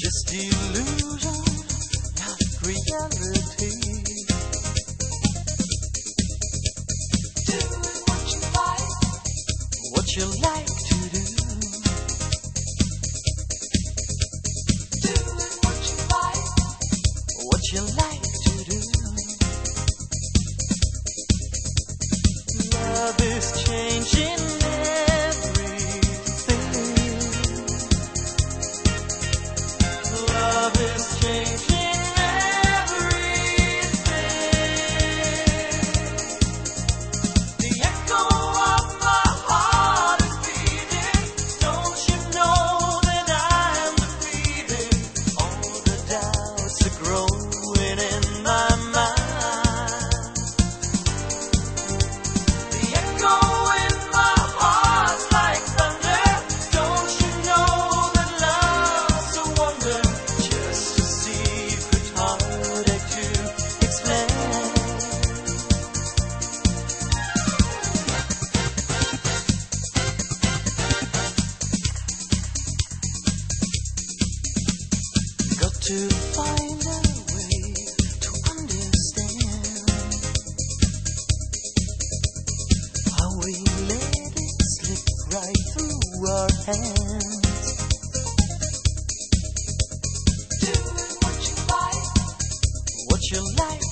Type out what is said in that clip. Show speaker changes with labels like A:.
A: Just illusion, not reality. Doing what you like to do. Doing what you like to do. Love is changing everything. Love is changing everything. The echo of my heart is beating. Don't you know that I'm defeating all the doubts are growing in my mind. The echo in my heart's like thunder. Don't you know that love's a wonder? Just a secret heartache to explain. Got to find a way to understand how we let it slip right through our hands. Doing what you like